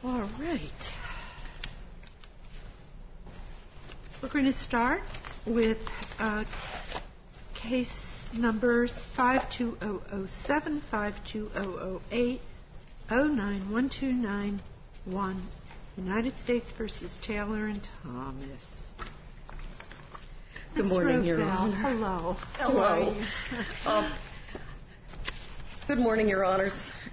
All right. We're going to start with case numbers 52007, 52008, 091291, United States versus Taylor and Thomas. Good morning, Your Honor. Hello. Hello. Good morning, Your Honors.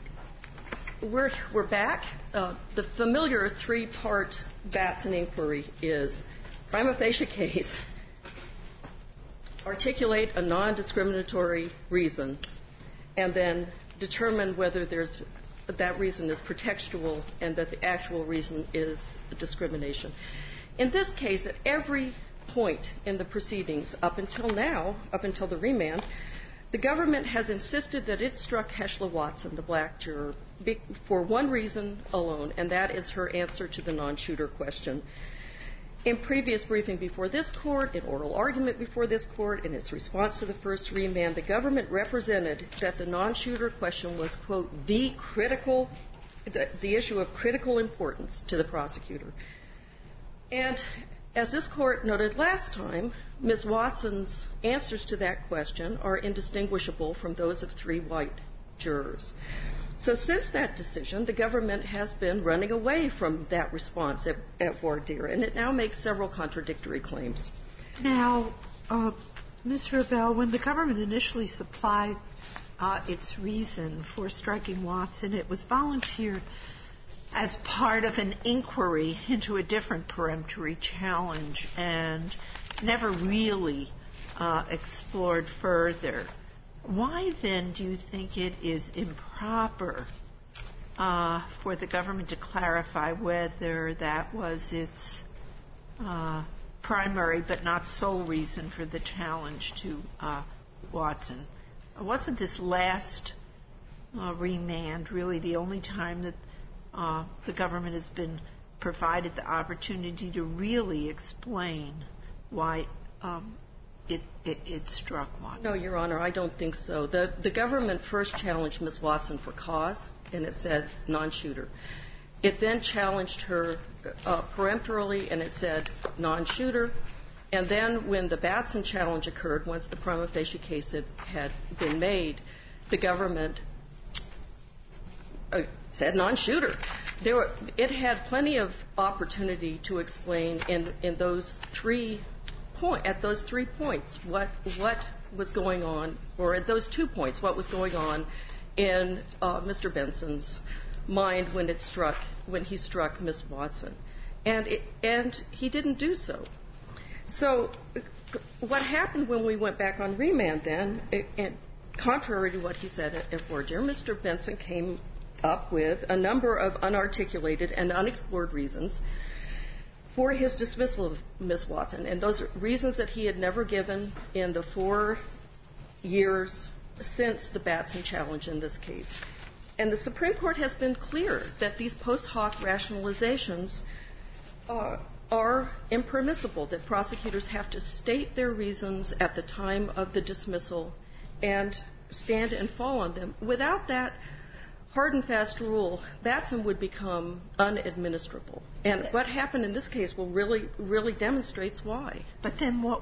We're back. The familiar three-part Batson inquiry is prima facie case, articulate a non-discriminatory reason, and then determine whether that reason is pretextual and that the actual reason is discrimination. In this case, at every point in the proceedings up until now, up until the remand, the government has insisted that it struck Heshla Watson, the black juror, for one reason alone, and that is her answer to the non-shooter question. In previous briefing before this court, in oral argument before this court, in its response to the first remand, the government represented that the non-shooter question was, quote, the issue of critical importance to the prosecutor. And as this court noted last time, Ms. Watson's answers to that question are indistinguishable from those of three white jurors. So since that decision, the government has been running away from that response at voir dire, and it now makes several contradictory claims. Now, Ms. Rebell, when the government initially supplied its reason for striking Watson, it was volunteered as part of an inquiry into a different peremptory challenge and never really explored further. Why, then, do you think it is improper for the government to clarify whether that was its primary but not sole reason for the challenge to Watson? Wasn't this last remand really the only time that the government has been provided the opportunity to really explain why it struck Watson? No, Your Honor, I don't think so. The government first challenged Ms. Watson for cause, and it said non-shooter. It then challenged her peremptorily, and it said non-shooter. And then when the Batson challenge occurred, once the prima facie case had been made, the government said non-shooter. It had plenty of opportunity to explain at those 3 points what was going on, or at those 2 points what was going on in Mr. Benson's mind when he struck Ms. Watson, and he didn't do so. So what happened when we went back on remand then, and contrary to what he said at voir dire, Mr. Benson came up with a number of unarticulated and unexplored reasons for his dismissal of Ms. Watson, and those are reasons that he had never given in the 4 years since the Batson challenge in this case. And the Supreme Court has been clear that these post hoc rationalizations are impermissible, that prosecutors have to state their reasons at the time of the dismissal and stand and fall on them. Without that hard and fast rule, Batson would become unadministrable. And what happened in this case will really demonstrates why. But then what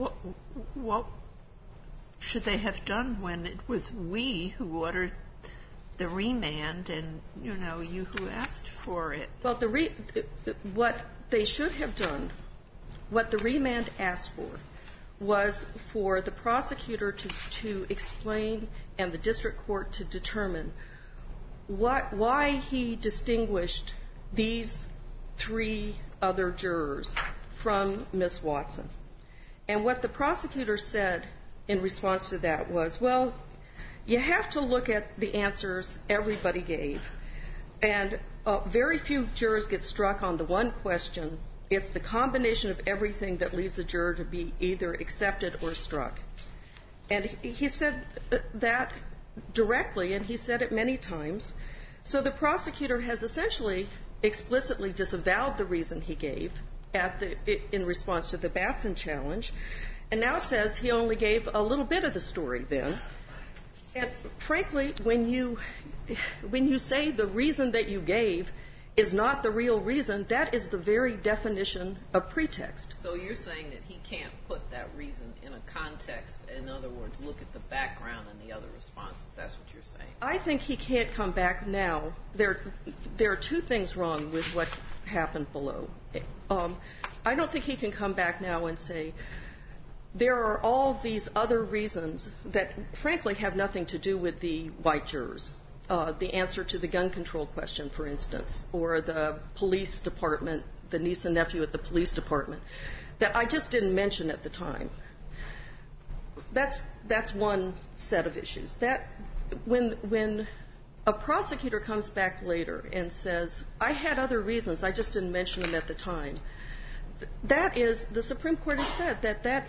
should they have done when it was we who ordered the remand and, you who asked for it? Well, what they should have done, what the remand asked for, was for the prosecutor to explain and the district court to determine why he distinguished these 3 other jurors from Ms. Watson. And what the prosecutor said in response to that was, well, you have to look at the answers everybody gave. And very few jurors get struck on the one question. It's the combination of everything that leads a juror to be either accepted or struck. And he said that directly, and he said it many times. So the prosecutor has essentially explicitly disavowed the reason he gave in response to the Batson challenge, and now says he only gave a little bit of the story then. And frankly, when you say the reason that you gave is not the real reason, that is the very definition of pretext. So you're saying that he can't put that reason in a context, in other words, look at the background and the other responses. That's what you're saying. I think he can't come back now. There are two things wrong with what happened below. I don't think he can come back now and say, there are all these other reasons that, frankly, have nothing to do with the white jurors. The answer to the gun control question, for instance, or the police department, the niece and nephew at the police department, that I just didn't mention at the time. That's one set of issues. That when a prosecutor comes back later and says, I had other reasons, I just didn't mention them at the time, that is, the Supreme Court has said that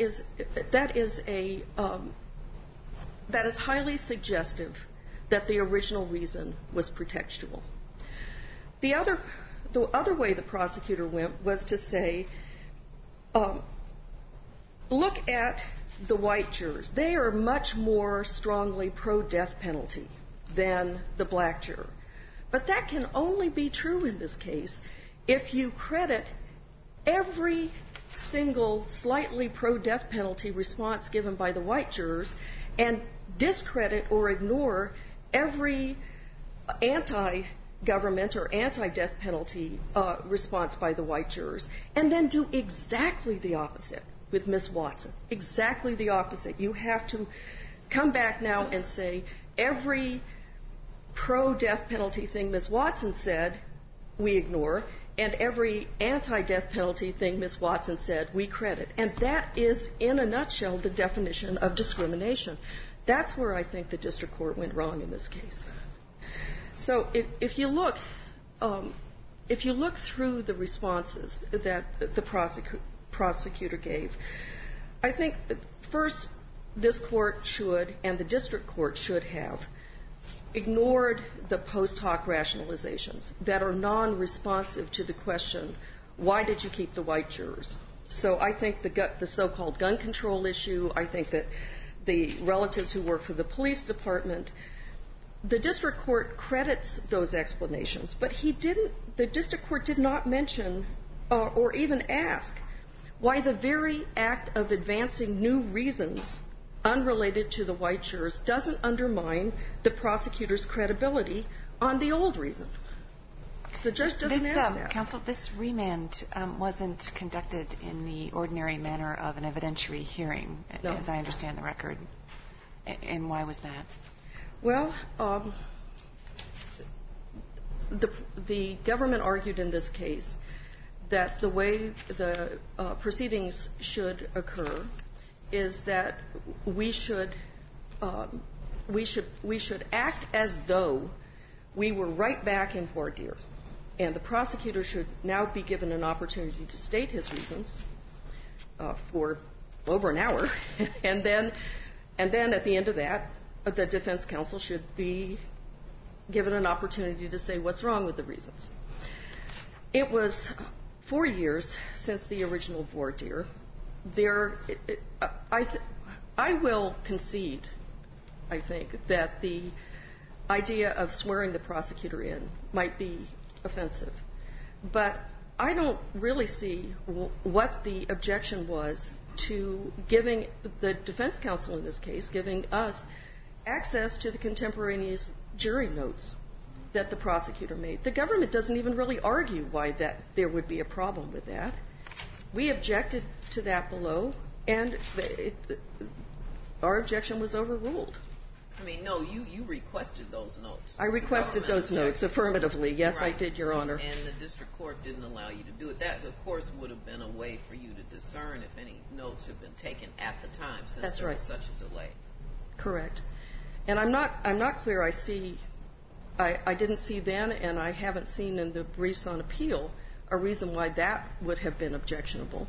is highly suggestive that the original reason was pretextual. The other way the prosecutor went was to say, look at the white jurors. They are much more strongly pro-death penalty than the black juror. But that can only be true in this case if you credit every single slightly pro-death penalty response given by the white jurors and discredit or ignore every anti-government or anti-death penalty response by the white jurors, and then do exactly the opposite with Ms. Watson. Exactly the opposite. You have to come back now and say, every pro-death penalty thing Ms. Watson said, we ignore, and every anti-death penalty thing Ms. Watson said, we credit. And that is, in a nutshell, the definition of discrimination. That's where I think the district court went wrong in this case. So if you look through the responses that the prosecutor gave, I think first this court should, and the district court should have, ignored the post hoc rationalizations that are non-responsive to the question, why did you keep the white jurors? So I think the so-called gun control issue, I think that the relatives who work for the police department, the district court credits those explanations, but the district court did not mention or even ask why the very act of advancing new reasons unrelated to the white jurors doesn't undermine the prosecutor's credibility on the old reason. The judge doesn't ask that. Counsel, this remand wasn't conducted in the ordinary manner of an evidentiary hearing, as I understand the record. And why was that? Well, the government argued in this case that the way the proceedings should occur is that we should act as though we were right back in voir dire, and the prosecutor should now be given an opportunity to state his reasons for over an hour, and then at the end of that, the defense counsel should be given an opportunity to say what's wrong with the reasons. It was 4 years since the original voir dire. I will concede, I think, that the idea of swearing the prosecutor in might be offensive. But I don't really see what the objection was to giving the defense counsel in this case, giving us access to the contemporaneous jury notes that the prosecutor made. The government doesn't even really argue why that there would be a problem with that. We objected to that below, and our objection was overruled. I mean, no, you requested those notes. I requested those notes affirmatively. Yes, right. I did, Your Honor. And the district court didn't allow you to do it. That, of course, would have been a way for you to discern if any notes had been taken at the time, since That's there right. was such a delay. Correct. And I'm not clear. I didn't see then, and I haven't seen in the briefs on appeal, a reason why that would have been objectionable.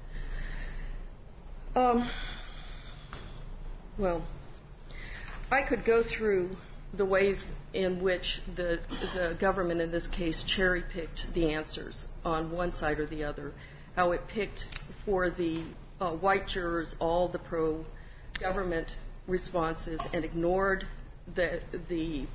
Well, I could go through the ways in which the government in this case cherry-picked the answers on one side or the other, how it picked for the white jurors all the pro-government responses and ignored the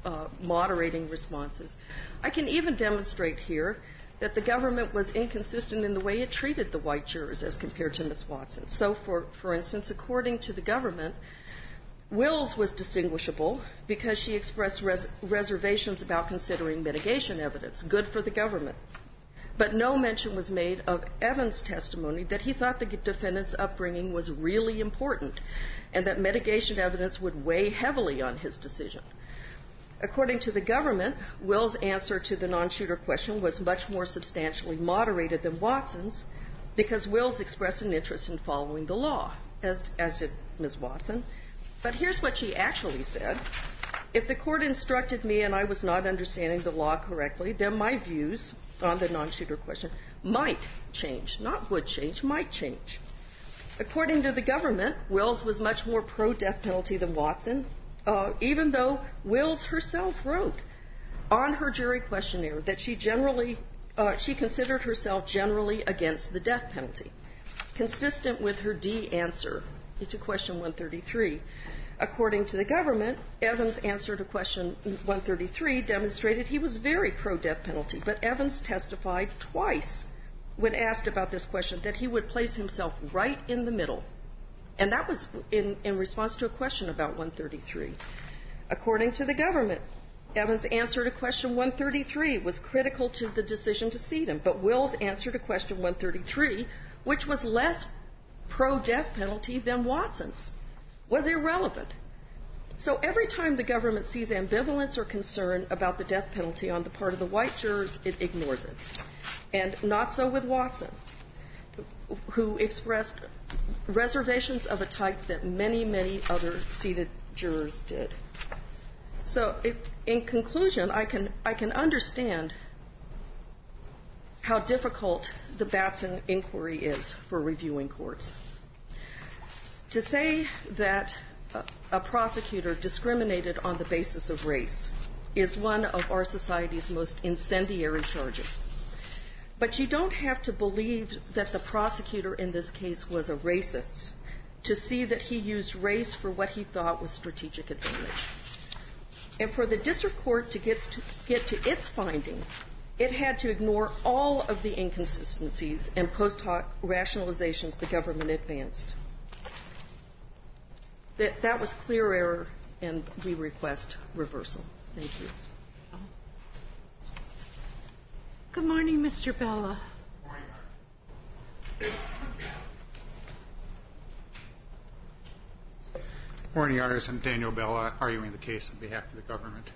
moderating responses. I can even demonstrate here that the government was inconsistent in the way it treated the white jurors as compared to Ms. Watson. So, for instance, according to the government, Wills was distinguishable because she expressed reservations about considering mitigation evidence, good for the government. But no mention was made of Evans' testimony that he thought the defendant's upbringing was really important and that mitigation evidence would weigh heavily on his decision. According to the government, Wills' answer to the non-shooter question was much more substantially moderated than Watson's because Wills expressed an interest in following the law, as did Ms. Watson. But here's what she actually said. If the court instructed me and I was not understanding the law correctly, then my views on the non-shooter question might change, not would change, might change. According to the government, Wills was much more pro-death penalty than Watson, even though Wills herself wrote on her jury questionnaire that she considered herself generally against the death penalty, consistent with her D answer to question 133. According to the government, Evans' answer to question 133 demonstrated he was very pro-death penalty, but Evans testified twice when asked about this question that he would place himself right in the middle. And that was in response to a question about 133. According to the government, Evans' answer to question 133 was critical to the decision to seat him, but Wills' answer to question 133, which was less pro-death penalty than Watson's, was irrelevant. So every time the government sees ambivalence or concern about the death penalty on the part of the white jurors, it ignores it. And not so with Watson, who expressed reservations of a type that many, many other seated jurors did. So in conclusion, I can understand how difficult the Batson inquiry is for reviewing courts. To say that a prosecutor discriminated on the basis of race is one of our society's most incendiary charges. But you don't have to believe that the prosecutor in this case was a racist to see that he used race for what he thought was strategic advantage. And for the district court to get to its finding, it had to ignore all of the inconsistencies and post hoc rationalizations the government advanced. That was clear error, and we request reversal. Thank you. Good morning, Mr. Bella. Morning, Your Honors. I'm Daniel Bella, arguing the case on behalf of the government.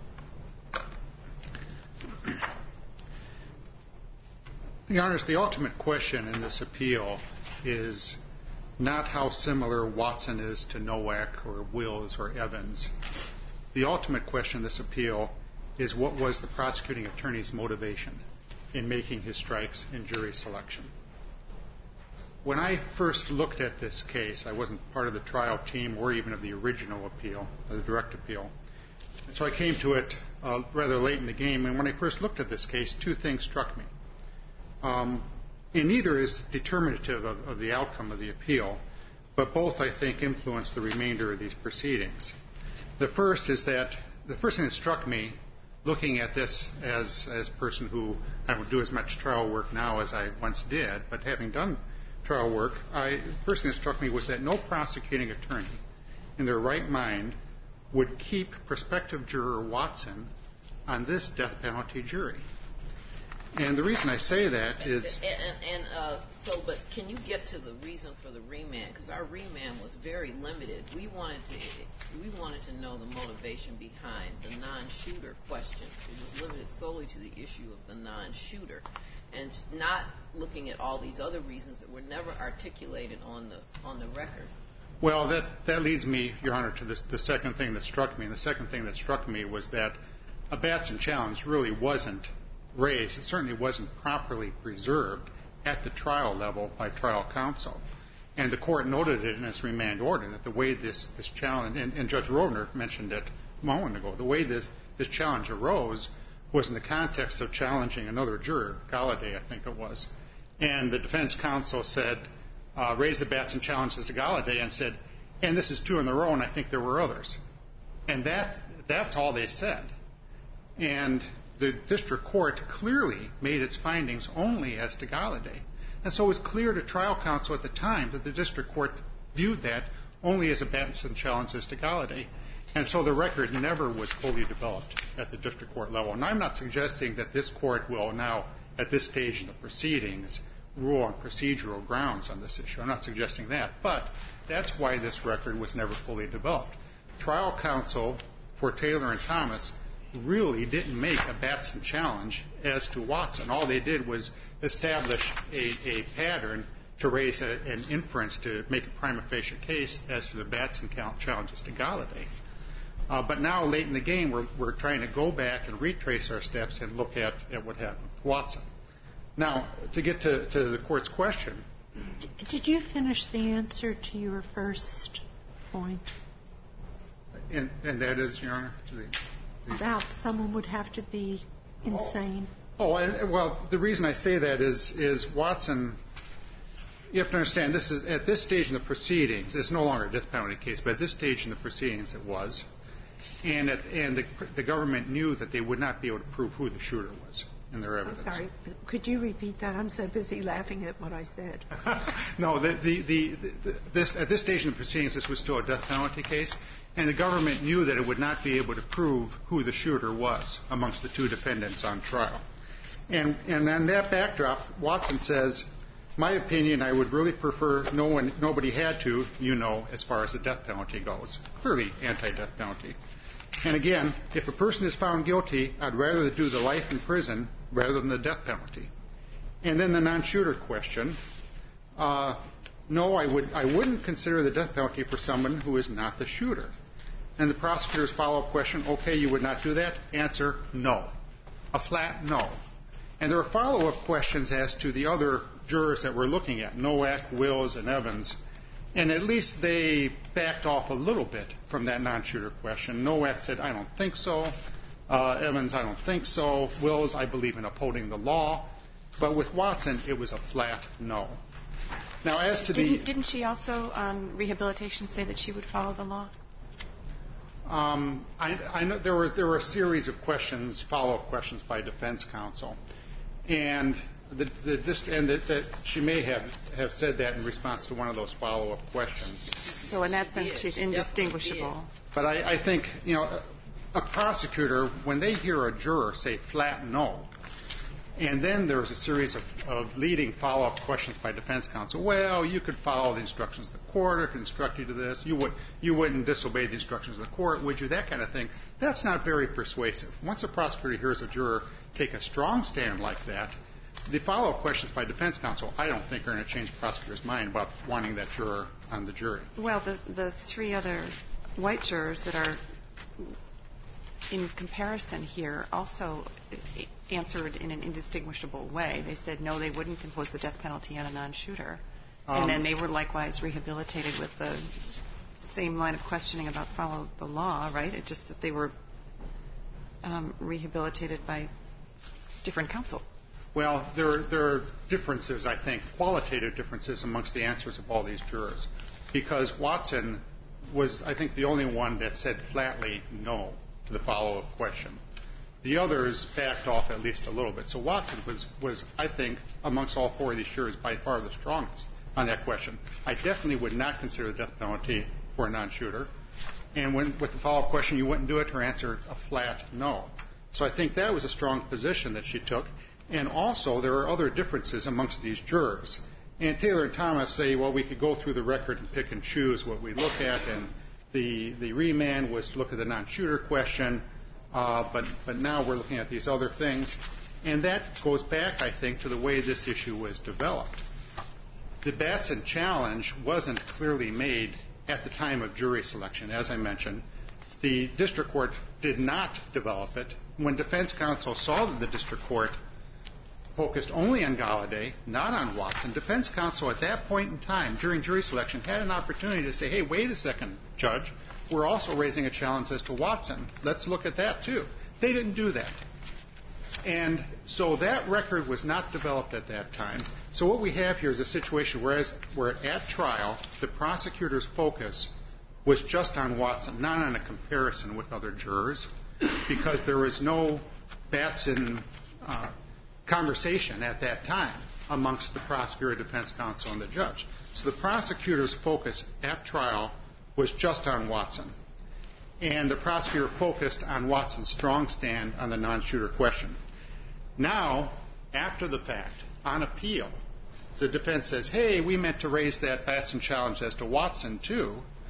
Your Honors, the ultimate question in this appeal is not how similar Watson is to Nowak or Wills or Evans. The ultimate question in this appeal is what was the prosecuting attorney's motivation in making his strikes in jury selection. When I first looked at this case, I wasn't part of the trial team or even of the original appeal, the direct appeal. So I came to it rather late in the game, and when I first looked at this case, two things struck me. And neither is determinative of the outcome of the appeal, but both, I think, influence the remainder of these proceedings. The first thing that struck me, looking at this as a person who I don't do as much trial work now as I once did, but having done trial work, the first thing that struck me was that no prosecuting attorney in their right mind would keep prospective juror Watson on this death penalty jury. And the reason I say that is... But can you get to the reason for the remand? Because our remand was very limited. We wanted to know the motivation behind the non-shooter question. It was limited solely to the issue of the non-shooter, and not looking at all these other reasons that were never articulated on the record. Well, that leads me, Your Honor, to the second thing that struck me. And the second thing that struck me was that a Batson challenge really wasn't raised. It certainly wasn't properly preserved at the trial level by trial counsel. And the court noted it in its remand order that the way this challenge, and Judge Roedner mentioned it a moment ago, the way this challenge arose was in the context of challenging another juror, Galladay, I think it was. And the defense counsel said, raised the Batson challenges to Galladay and said, and this is two in a row, and I think there were others. And that's all they said. And the district court clearly made its findings only as to Galladay. And so it was clear to trial counsel at the time that the district court viewed that only as a Batson challenge as to Galladay. And so the record never was fully developed at the district court level. And I'm not suggesting that this court will now, at this stage in the proceedings, rule on procedural grounds on this issue. I'm not suggesting that. But that's why this record was never fully developed. Trial counsel for Taylor and Thomas really didn't make a Batson challenge as to Watson. All they did was establish a pattern to raise an inference to make a prima facie case as to the Batson challenges to Galladay. But now, late in the game, we're trying to go back and retrace our steps and look at what happened with Watson. Now, to get to the court's question. Did you finish the answer to your first point? And that is, Your Honor? About someone would have to be insane. Well, the reason I say that is Watson, you have to understand, this is at this stage in the proceedings, it's no longer a death penalty case, but at this stage in the proceedings it was. And the government knew that they would not be able to prove who the shooter was in their evidence. I'm sorry. Could you repeat that? I'm so busy laughing at what I said. No, at this stage in the proceedings, this was still a death penalty case. And the government knew that it would not be able to prove who the shooter was amongst the two defendants on trial. And on that backdrop, Watson says, my opinion, I would really prefer nobody had to, as far as the death penalty goes. Clearly anti-death penalty. And again, if a person is found guilty, I'd rather do the life in prison rather than the death penalty. And then the non-shooter question. No, I wouldn't consider the death penalty for someone who is not the shooter. And the prosecutor's follow-up question, okay, you would not do that? Answer, no. A flat no. And there are follow-up questions as to the other jurors that we're looking at, Nowak, Wills, and Evans. And at least they backed off a little bit from that non-shooter question. Nowak said, I don't think so. Evans, I don't think so. Wills, I believe in upholding the law. But with Watson, it was a flat no. Now, as to Didn't she also on rehabilitation say that she would follow the law? I know there were a series of questions, follow-up questions by defense counsel, and that she may have said that in response to one of those follow-up questions. So in that sense, she's indistinguishable. But I think a prosecutor, when they hear a juror say flat no, and then there's a series of leading follow-up questions by defense counsel. Well, you could follow the instructions of the court, or could instruct you to this. You wouldn't disobey the instructions of the court, would you? That kind of thing. That's not very persuasive. Once a prosecutor hears a juror take a strong stand like that, the follow-up questions by defense counsel, I don't think, are going to change the prosecutor's mind about wanting that juror on the jury. Well, the three other white jurors that are in comparison here also answered in an indistinguishable way. They said no, they wouldn't impose the death penalty on a non-shooter. And then they were likewise rehabilitated with the same line of questioning about follow the law, right? It's just that they were rehabilitated by different counsel. Well, there are differences, I think, qualitative differences amongst the answers of all these jurors. Because Watson was, I think, the only one that said flatly no to the follow-up question. The others backed off at least a little bit. So Watson was, I think, amongst all four of these jurors, by far the strongest on that question. I definitely would not consider the death penalty for a non-shooter. And with the follow-up question, you wouldn't do it, her answer, a flat no. So I think that was a strong position that she took. And also, there are other differences amongst these jurors. And Taylor and Thomas say, well, we could go through the record and pick and choose what we look at, and the remand was to look at the non-shooter question, but now we're looking at these other things. And that goes back, I think, to the way this issue was developed. The Batson challenge wasn't clearly made at the time of jury selection, as I mentioned. The district court did not develop it. When defense counsel saw that the district court focused only on Galladay, not on Watson, defense counsel at that point in time during jury selection had an opportunity to say, hey, wait a second, Judge, we're also raising a challenge as to Watson. Let's look at that too. They didn't do that. And so that record was not developed at that time. So what we have here is a situation where at trial, the prosecutor's focus was just on Watson, not on a comparison with other jurors, because there was no Batson conversation at that time amongst the prosecutor, defense counsel, and the judge. So the prosecutor's focus at trial was just on Watson. And the prosecutor focused on Watson's strong stand on the non-shooter question. Now, after the fact, on appeal, the defense says, hey, we meant to raise that Batson challenge as to Watson, too.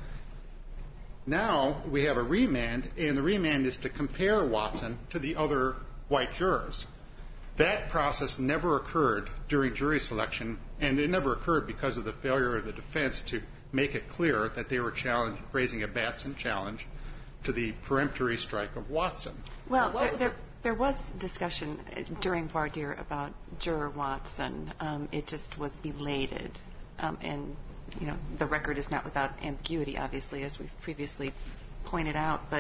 Now we have a remand, and the remand is to compare Watson to the other white jurors. That process never occurred during jury selection, and it never occurred because of the failure of the defense to make it clear that they were raising a Batson challenge to the peremptory strike of Watson. Well, there was discussion during voir dire about Juror Watson. It just was belated, and the record is not without ambiguity, obviously, as we've previously pointed out. But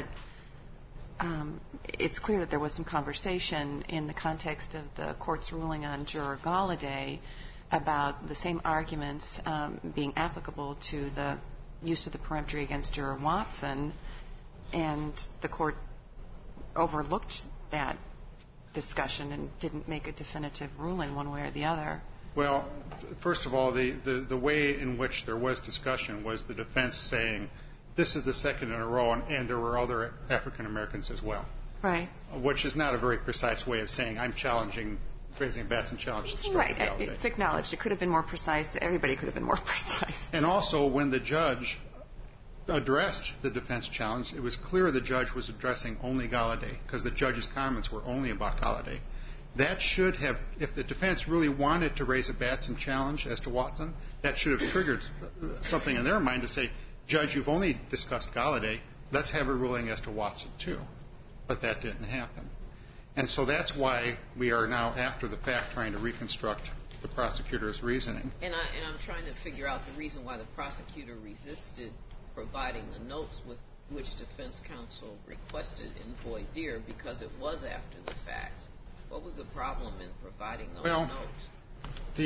it's clear that there was some conversation in the context of the court's ruling on Juror Galladay about the same arguments being applicable to the use of the peremptory against Juror Watson, and the court overlooked that discussion and didn't make a definitive ruling one way or the other. Well, first of all, the way in which there was discussion was the defense saying, this is the second in a row, and there were other African Americans as well. Right. Which is not a very precise way of saying I'm challenging, raising a Batson challenge. Right. It's acknowledged. It could have been more precise. Everybody could have been more precise. And also, when the judge addressed the defense challenge, it was clear the judge was addressing only Galladay, because the judge's comments were only about Galladay. That should have, if the defense really wanted to raise a Batson challenge as to Watson, that should have triggered something in their mind to say, Judge, you've only discussed Galladay. Let's have a ruling as to Watson, too. But that didn't happen. And so that's why we are now, after the fact, trying to reconstruct the prosecutor's reasoning. And I'm trying to figure out the reason why the prosecutor resisted providing the notes with which defense counsel requested in voir dire, because it was after the fact. What was the problem in providing those notes?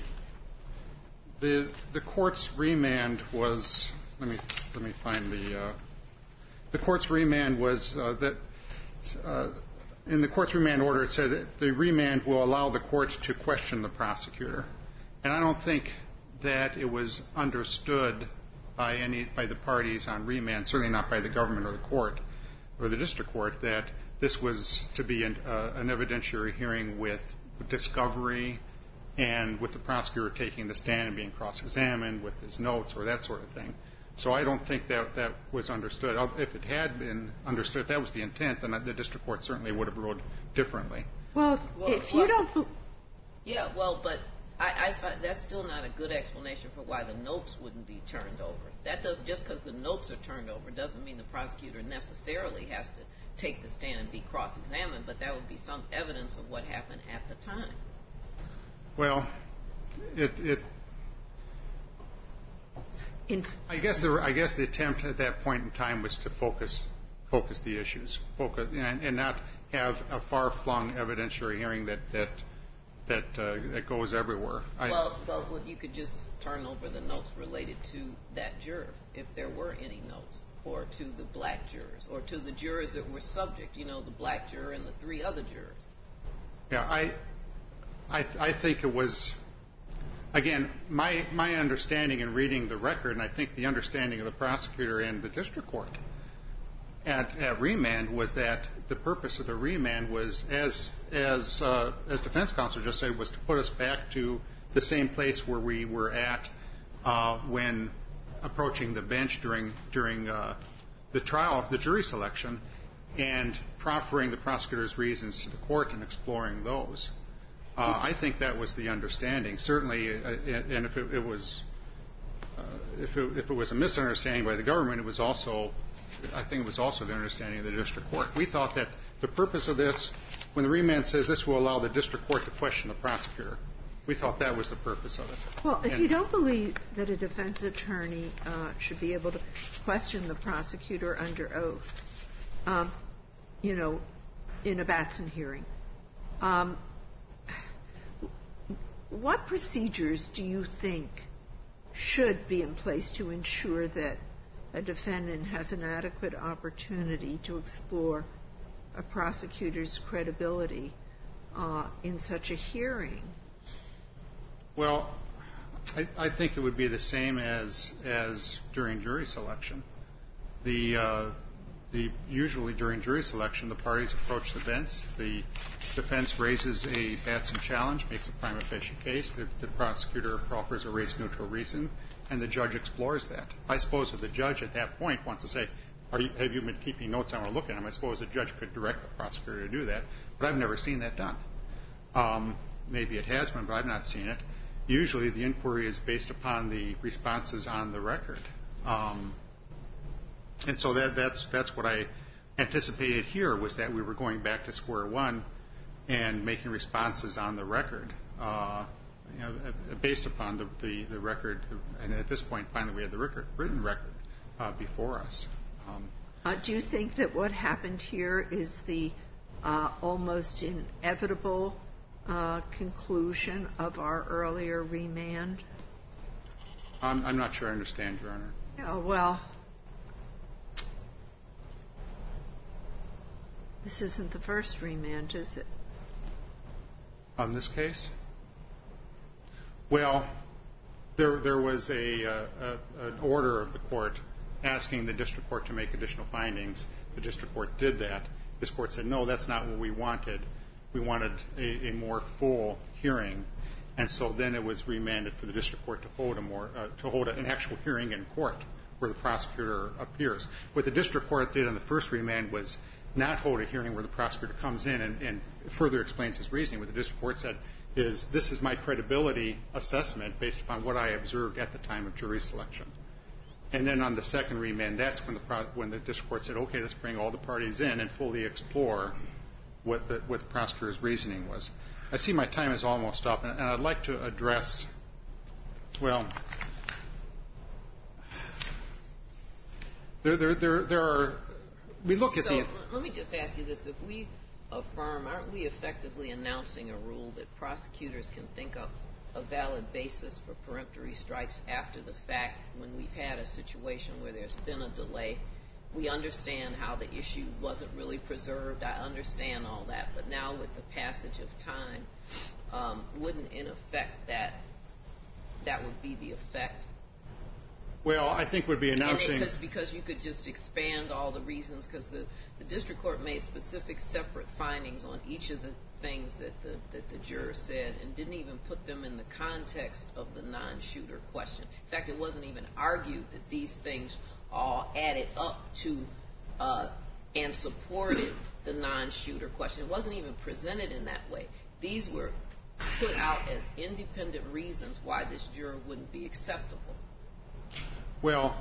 The court's remand was, let me find the court's remand was that in the court's remand order it said that the remand will allow the court to question the prosecutor. And I don't think that it was understood by the parties on remand, certainly not by the government or the court or the district court, that this was to be an evidentiary hearing with discovery and with the prosecutor taking the stand and being cross-examined with his notes or that sort of thing. So I don't think that was understood. If it had been understood, if that was the intent, then the district court certainly would have ruled differently. Well, if you don't... Yeah, well, but that's still not a good explanation for why the notes wouldn't be turned over. That does, just because the notes are turned over doesn't mean the prosecutor necessarily has to take the stand and be cross-examined, but that would be some evidence of what happened at the time. Well, I guess the attempt at that point in time was to focus the issues, and not have a far-flung evidentiary hearing that goes everywhere. Well, you could just turn over the notes related to that juror, if there were any notes, or to the black jurors, or to the jurors that were subject, the black juror and the three other jurors. Yeah, I think it was, again, my understanding in reading the record, and I think the understanding of the prosecutor and the district court at remand, was that the purpose of the remand was, as defense counsel just said, was to put us back to the same place where we were at when approaching the bench during the trial, the jury selection, and proffering the prosecutor's reasons to the court and exploring those. I think that was the understanding, certainly, and if it was a misunderstanding by the government, it was also, I think it was also the understanding of the district court. We thought that the purpose of this, when the remand says this will allow the district court to question the prosecutor, we thought that was the purpose of it. Well, if you don't believe that a defense attorney should be able to question the prosecutor under oath, in a Batson hearing, what procedures do you think should be in place to ensure that a defendant has an adequate opportunity to explore a prosecutor's credibility in such a hearing? Well, I think it would be the same as during jury selection. Usually during jury selection, the parties approach the bench. The defense raises a Batson challenge, makes a prima facie case. The prosecutor offers a race-neutral reason, and the judge explores that. I suppose if the judge at that point wants to say, have you been keeping notes? I want to look at them. I suppose the judge could direct the prosecutor to do that, but I've never seen that done. Maybe it has been, but I've not seen it. Usually the inquiry is based upon the responses on the record. And so that's what I anticipated here, was that we were going back to square one and making responses on the record, based upon the record. And at this point, finally, we had the written record before us. Do you think that what happened here is the almost inevitable conclusion of our earlier remand? I'm not sure I understand, Your Honor. Oh, well, this isn't the first remand, is it? On this case? Well, there was an order of the court asking the district court to make additional findings. The district court did that. This court said, no, that's not what we wanted. We wanted a more full hearing. And so then it was remanded for the district court to hold an actual hearing in court where the prosecutor appears. What the district court did in the first remand was not hold a hearing where the prosecutor comes in and further explains his reasoning. What the district court said is, this is my credibility assessment based upon what I observed at the time of jury selection. And then on the second remand, that's when the district court said, okay, let's bring all the parties in and fully explore what the prosecutor's reasoning was. I see my time is almost up, and I'd like to address, well, there are, we look at the... So let me just ask you this. If we affirm, aren't we effectively announcing a rule that prosecutors can think of a valid basis for peremptory strikes after the fact when we've had a situation where there's been a delay? We understand how the issue wasn't really preserved. I understand all that. But now with the passage of time, wouldn't in effect that would be the effect? Well, I think would be announcing... Because you could just expand all the reasons, because the district court made specific separate findings on each of the things that the juror said and didn't even put them in the context of the non-shooter question. In fact, it wasn't even argued that these things all added up to and supported the non-shooter question. It wasn't even presented in that way. These were put out as independent reasons why this juror wouldn't be acceptable. Well,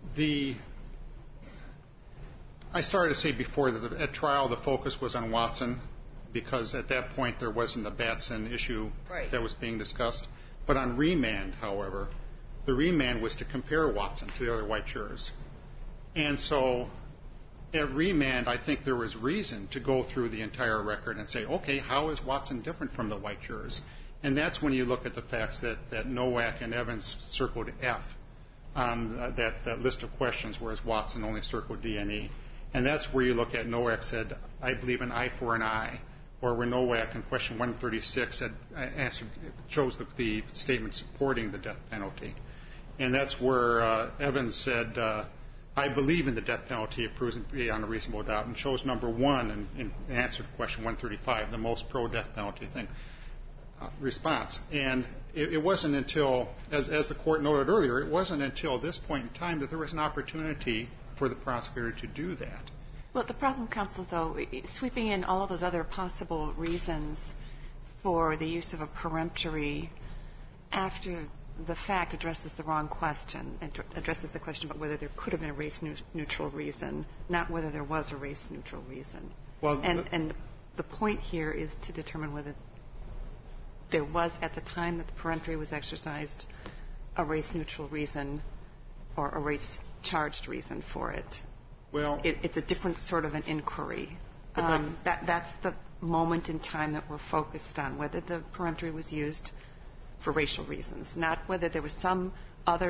I started to say before that at trial the focus was on Watson, because at that point there wasn't a Batson issue that was being discussed. But on remand, however, the remand was to compare Watson to the other white jurors. And so at remand, I think there was reason to go through the entire record and say, okay, how is Watson different from the white jurors? And that's when you look at the facts that Nowak and Evans circled F on that list of questions, whereas Watson only circled D and E. And that's where you look at Nowak said, I believe an eye for an eye, or where Nowak in question 136 chose the statement supporting the death penalty. And that's where Evans said, I believe in the death penalty, it proves to be on a reasonable doubt, and chose number one in answer to question 135, the most pro-death penalty thing. Response. And it wasn't until, as the court noted earlier, it wasn't until this point in time that there was an opportunity for the prosecutor to do that. Well, the problem, counsel, though, sweeping in all of those other possible reasons for the use of a peremptory after the fact addresses the wrong question. It addresses the question about whether there could have been a race-neutral reason, not whether there was a race-neutral reason. Well, and the point here is to determine whether there was, at the time that the peremptory was exercised, a race-neutral reason or a race-charged reason for it. Well, it's a different sort of an inquiry. That's the moment in time that we're focused on, whether the peremptory was used for racial reasons, not whether there was some other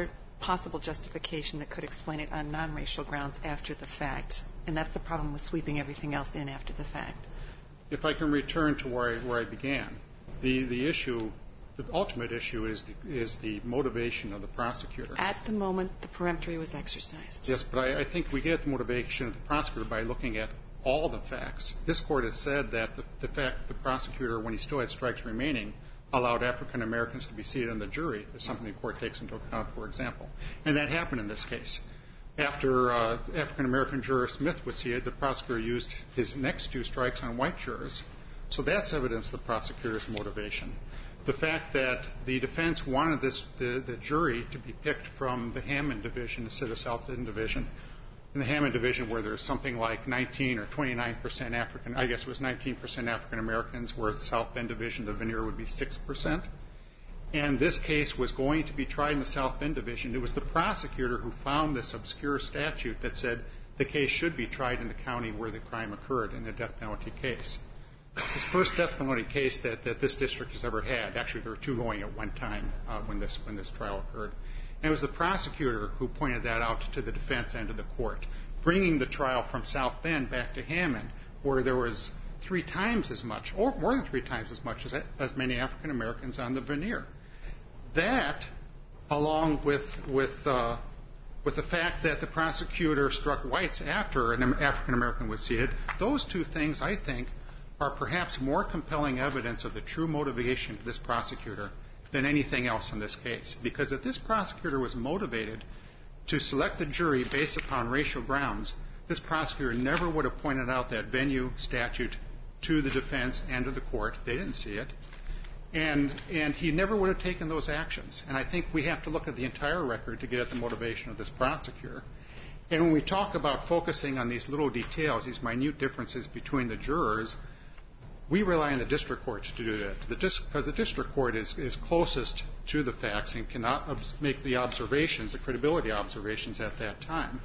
possible justification that could explain it on non-racial grounds after the fact. And that's the problem with sweeping everything else in after the fact. If I can return to where I began, the issue, the ultimate issue is the motivation of the prosecutor. At the moment the peremptory was exercised. Yes, but I think we get the motivation of the prosecutor by looking at all the facts. This court has said that the fact the prosecutor, when he still had strikes remaining, allowed African Americans to be seated on the jury is something the court takes into account, for example. And that happened in this case. After African American juror Smith was seated, the prosecutor used his next 2 strikes on white jurors. So that's evidence of the prosecutor's motivation. The fact that the defense wanted the jury to be picked from the Hammond division instead of South Bend division. In the Hammond division, where there's something like 19 or 29% African, I guess it was 19% African Americans, where the South Bend division, the veneer would be 6%. And this case was going to be tried in the South Bend division. It was the prosecutor who found this obscure statute that said the case should be tried in the county where the crime occurred in a death penalty case. It's the first death penalty case that this district has ever had. Actually, there were 2 going at one time when this trial occurred. And it was the prosecutor who pointed that out to the defense and to the court, bringing the trial from South Bend back to Hammond, where there was 3 times as much, or more than 3 times as much as many African Americans on the veneer. That, along with the fact that the prosecutor struck whites after an African American was seated, those 2 things, I think, are perhaps more compelling evidence of the true motivation of this prosecutor than anything else in this case. Because if this prosecutor was motivated to select the jury based upon racial grounds, this prosecutor never would have pointed out that venue statute to the defense and to the court. They didn't see it. And he never would have taken those actions. And I think we have to look at the entire record to get at the motivation of this prosecutor. And when we talk about focusing on these little details, these minute differences between the jurors, we rely on the district court to do that, because the district court is closest to the facts and cannot make the observations, the credibility observations at that time.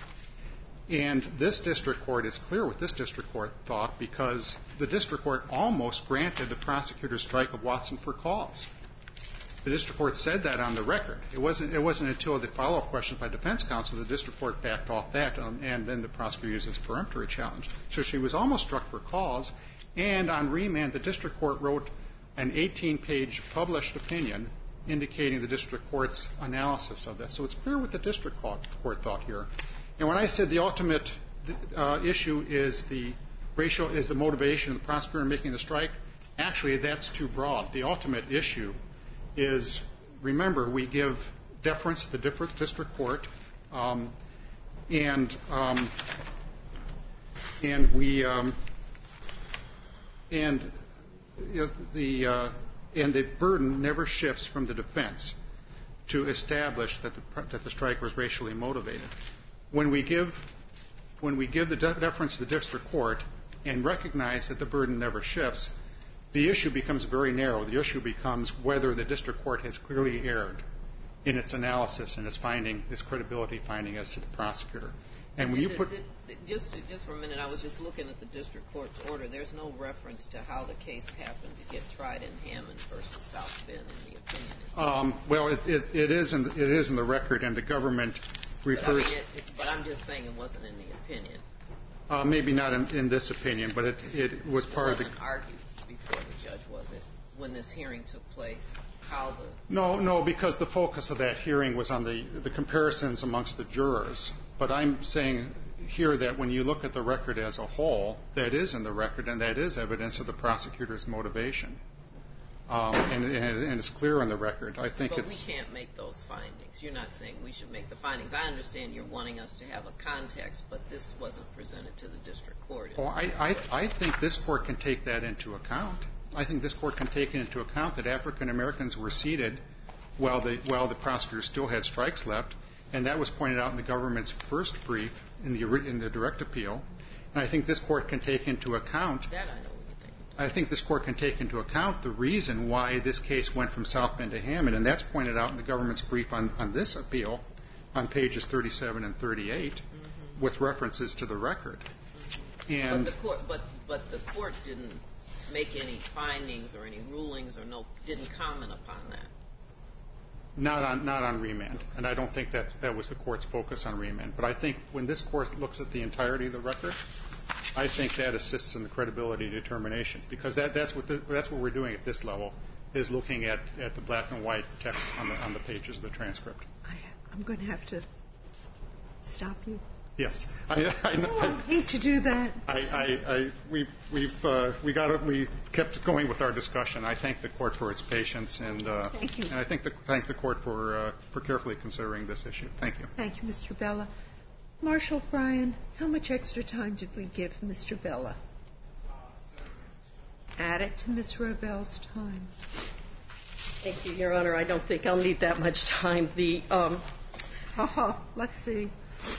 And this district court is clear what this district court thought, because the district court almost granted the prosecutor's strike of Watson for cause. The district court said that on the record. It wasn't until the follow-up questions by defense counsel the district court backed off that, and then the prosecutor used his peremptory challenge. So she was almost struck for cause. And on remand, the district court wrote an 18-page published opinion indicating the district court's analysis of this. So it's clear what the district court thought here. And when I said the ultimate issue is the motivation of the prosecutor in making the strike, actually that's too broad. The ultimate issue is, remember, we give deference to the district court, and the burden never shifts from the defense to establish that the strike was racially motivated. When we give the deference to the district court and recognize that the burden never shifts, the issue becomes very narrow. The issue becomes whether the district court has clearly erred in its analysis and its credibility finding as to the prosecutor. And when you put just for a minute, I was just looking at the district court's order. There's no reference to how the case happened to get tried in Hammond versus South Bend in the opinion. Well, it is in the record, and the government refers. But I'm just saying it wasn't in the opinion. Maybe not in this opinion, but it was part of the. It wasn't argued before the judge, was it, when this hearing took place? No, because the focus of that hearing was on the comparisons amongst the jurors. But I'm saying here that when you look at the record as a whole, that is in the record, and that is evidence of the prosecutor's motivation. And it's clear on the record. I think But we can't make those findings. You're not saying we should make the findings. I understand you're wanting us to have a context, but this wasn't presented to the district court. I think this court can take that into account. I think this court can take into account that African Americans were seated while the prosecutor still had strikes left, and that was pointed out in the government's first brief in the direct appeal. And I think this court can take into account. That I know. I think this court can take into account the reason why this case went from South Bend to Hammond, and that's pointed out in the government's brief on this appeal on pages 37 and 38 with references to the record. And but the court didn't make any findings or any rulings or didn't comment upon that. Not on remand, and I don't think that was the court's focus on remand. But I think when this court looks at the entirety of the record, I think that assists in the credibility determinations, because that's what we're doing at this level, is looking at the black and white text on the pages of the transcript. I'm going to have to stop you. Yes, I hate to do that. We kept going with our discussion. I thank the court for its patience, and thank you. And I thank the court for carefully considering this issue. Thank you. Thank you, Mr. Bella. Marshal Bryan, how much extra time did we give Mr. Bella? 7 minutes. Add it to Ms. Rebel's time. Thank you, Your Honor. I don't think I'll need that much time. Let's see.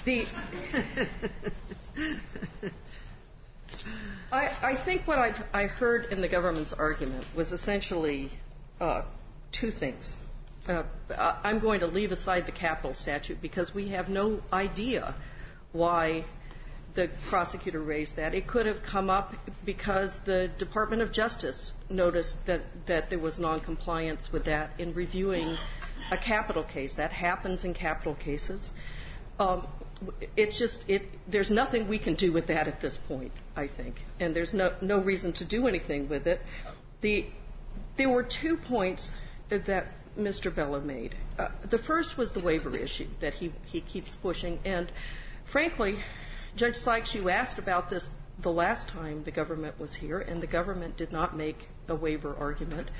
I think what I heard in the government's argument was essentially two things. I'm going to leave aside the capital statute because we have no idea why the prosecutor raised that. It could have come up because the Department of Justice noticed that there was noncompliance with that in reviewing a capital case. That happens in capital cases. There's nothing we can do with that at this point, I think, and there's no reason to do anything with it. There were 2 points that Mr. Bella made. The first was the waiver issue that he keeps pushing, and frankly, Judge Sykes, you asked about this the last time the government was here, and the government did not make a waiver argument.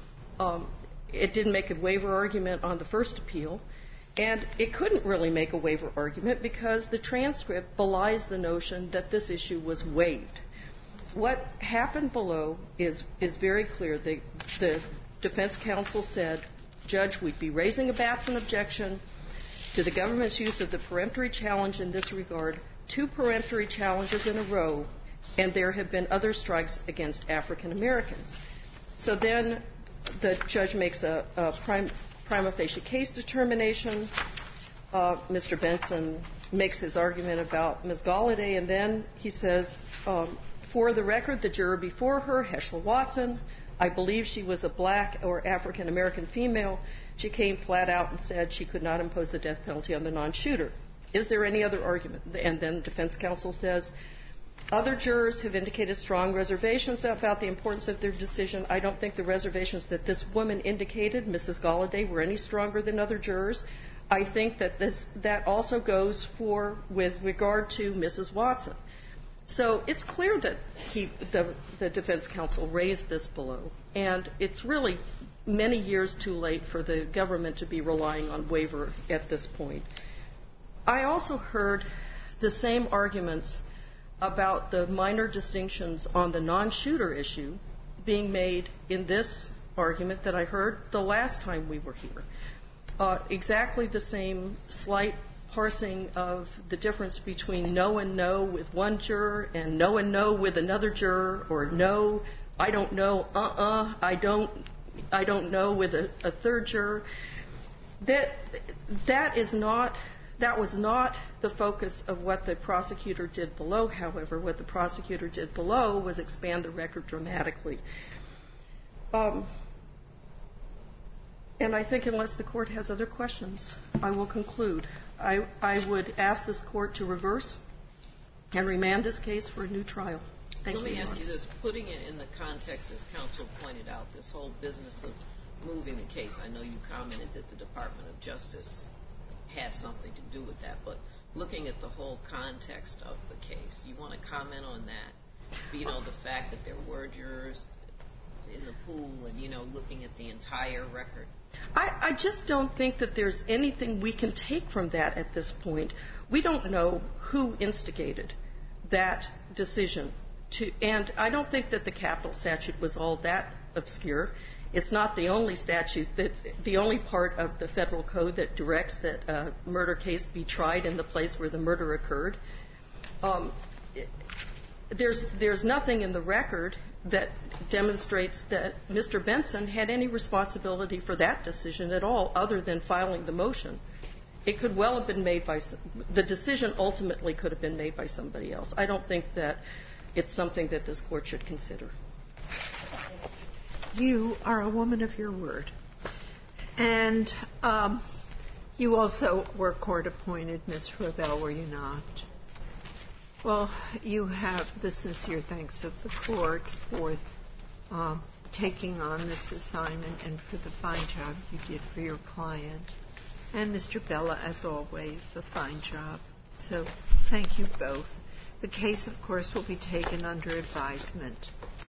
It didn't make a waiver argument on the first appeal. And it couldn't really make a waiver argument because the transcript belies the notion that this issue was waived. What happened below is very clear. The defense counsel said, Judge, we'd be raising a Batson objection to the government's use of the peremptory challenge in this regard, 2 peremptory challenges in a row, and there have been other strikes against African Americans. So then the judge makes a prima facie case determination. Mr. Benson makes his argument about Ms. Galladay, and then he says, for the record, the juror before her, Heschel Watson, I believe she was a black or African American female. She came flat out and said she could not impose the death penalty on the non-shooter. Is there any other argument? And then the defense counsel says, other jurors have indicated strong reservations about the importance of their decision. I don't think the reservations that this woman indicated, Mrs. Galladay, were any stronger than other jurors. I think that also goes with regard to Mrs. Watson. So it's clear that the defense counsel raised this below, and it's really many years too late for the government to be relying on waiver at this point. I also heard the same arguments about the minor distinctions on the non-shooter issue being made in this argument that I heard the last time we were here. Exactly the same slight parsing of the difference between no and no with one juror and no and no with another juror, or no, I don't know, I don't know with a third juror. That was not the focus of what the prosecutor did below. However, what the prosecutor did below was expand the record dramatically. And I think unless the court has other questions, I will conclude. I would ask this court to reverse and remand this case for a new trial. Thank you. Let me ask you this. Putting it in the context, as counsel pointed out, this whole business of moving the case, I know you commented that the Department of Justice had something to do with that, but looking at the whole context of the case, you want to comment on that? You know, the fact that there were jurors in the pool and, you know, looking at the entire record. I just don't think that there's anything we can take from that at this point. We don't know who instigated that decision. And I don't think that the capital statute was all that obscure. It's not the only statute, the only part of the federal code that directs that a murder case be tried in the place where the murder occurred. There's nothing in the record that demonstrates that Mr. Benson had any responsibility for that decision at all, other than filing the motion. It could well have been made by the decision ultimately could have been made by somebody else. I don't think that it's something that this court should consider. You are a woman of your word. And you also were court-appointed, Ms. Rebell, were you not? Well, you have the sincere thanks of the court for taking on this assignment and for the fine job you did for your client. And Mr. Bella, as always, a fine job. So thank you both. The case, of course, will be taken under advisement.